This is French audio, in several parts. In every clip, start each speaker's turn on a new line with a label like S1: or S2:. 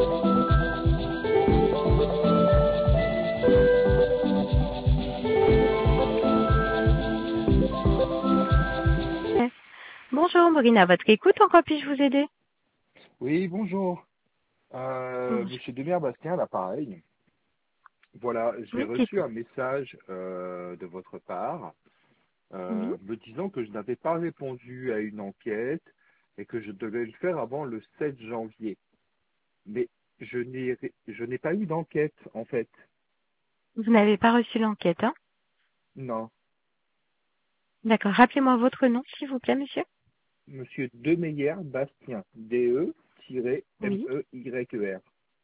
S1: Bonjour, Maureen, à votre écoute, en quoi puis-je vous aider?
S2: Oui, bonjour.
S1: Bonjour.
S2: Monsieur Demers Bastien, l'appareil. Voilà, j'ai
S1: Oui,
S2: reçu un message de votre part
S1: oui.
S2: me disant que je n'avais pas répondu à une enquête et que je devais le faire avant le 7 janvier. Mais je n'ai pas eu d'enquête, en fait.
S1: Vous n'avez pas reçu l'enquête, hein?
S2: Non.
S1: D'accord. Rappelez-moi votre nom, s'il vous plaît, monsieur.
S2: Monsieur Demeyer Bastien.
S1: Oui.
S2: D-E-M-E-Y-E-R.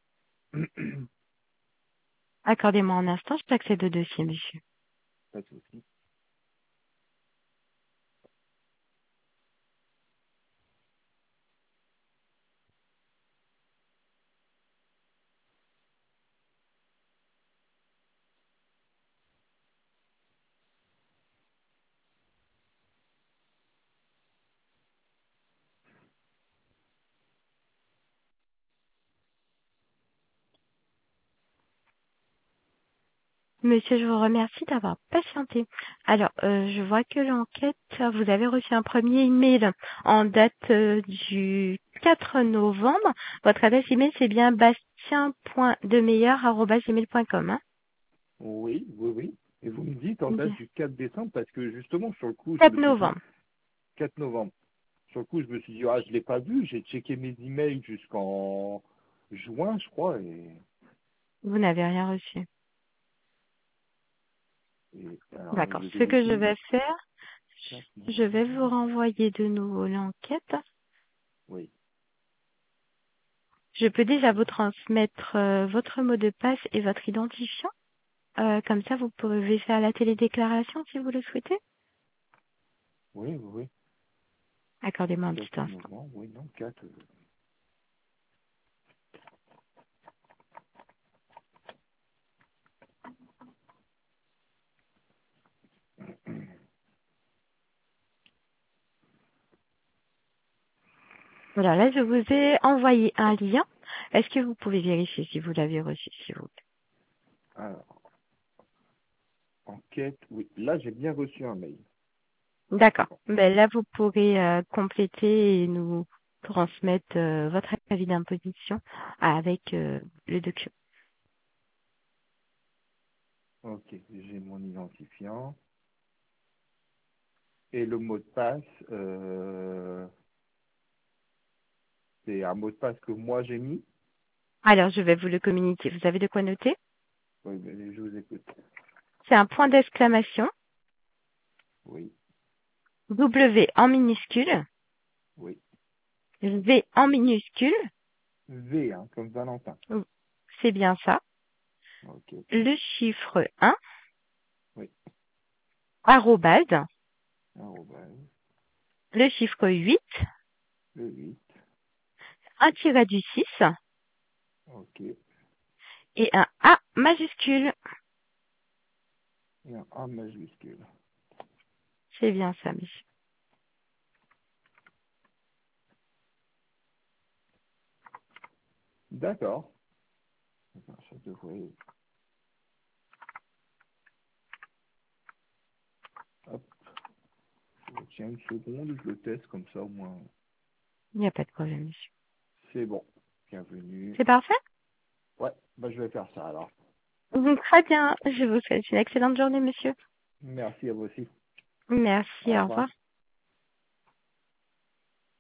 S1: Accordez-moi un instant, j'accède au dossier, monsieur.
S2: Pas de souci.
S1: Monsieur, je vous remercie d'avoir patienté. Alors, je vois que l'enquête, vous avez reçu un premier email en date du 4 novembre. Votre adresse email, c'est bien bastien.demeilleur@gmail.com, hein?
S2: Oui, oui, oui. Et vous me dites en date
S1: Bien.
S2: du 4 décembre parce que justement, sur le coup, je
S1: 4
S2: me suis dit
S1: novembre.
S2: 4 novembre. Sur le coup, je me suis dit, ah, je l'ai pas vu. J'ai checké mes emails jusqu'en juin, je crois.
S1: Vous n'avez rien reçu.
S2: Alors,
S1: D'accord.
S2: je
S1: Ce que je
S2: vérifie.
S1: vais faire,
S2: 4
S1: je vais
S2: novembre.
S1: vous renvoyer de nouveau l'enquête.
S2: Oui.
S1: Je peux déjà vous transmettre votre mot de passe et votre identifiant. Comme ça, vous pouvez faire la télédéclaration si vous le souhaitez.
S2: Oui, oui, oui.
S1: Accordez-moi un
S2: 4
S1: petit instant.
S2: novembre, oui, non, 4.
S1: Voilà, là, je vous ai envoyé un lien. Est-ce que vous pouvez vérifier si vous l'avez reçu, s'il vous plaît?
S2: Alors, enquête, oui. Là, j'ai bien reçu un mail. C'est
S1: D'accord.
S2: bon.
S1: Ben, là, vous pourrez compléter et nous transmettre votre avis d'imposition avec le document.
S2: Ok, j'ai mon identifiant. Et le mot de passe, c'est un mot de passe que moi j'ai mis.
S1: Alors, je vais vous le communiquer. Vous avez de quoi noter?
S2: Oui, mais je vous écoute.
S1: C'est un point d'exclamation,
S2: Oui,
S1: W en minuscule,
S2: oui.
S1: V en minuscule,
S2: V, hein, comme Valentin.
S1: c'est bien ça,
S2: Ok,
S1: le chiffre 1,
S2: oui.
S1: arrobase,
S2: Arrobase,
S1: le chiffre 8,
S2: le 8.
S1: un tiret du 6
S2: Ok.
S1: et un A majuscule.
S2: Et un A majuscule.
S1: C'est bien ça, monsieur.
S2: D'accord. Attends, ça devrait... Hop, tiens une seconde, je le teste comme ça au moins.
S1: Il n'y a pas de problème, monsieur.
S2: C'est bon. Bienvenue.
S1: C'est parfait?
S2: Ouais, bah je vais faire ça alors.
S1: Très bien. Je vous souhaite une excellente journée, monsieur.
S2: Merci à vous aussi.
S1: Merci,
S2: Au
S1: au
S2: revoir.
S1: revoir.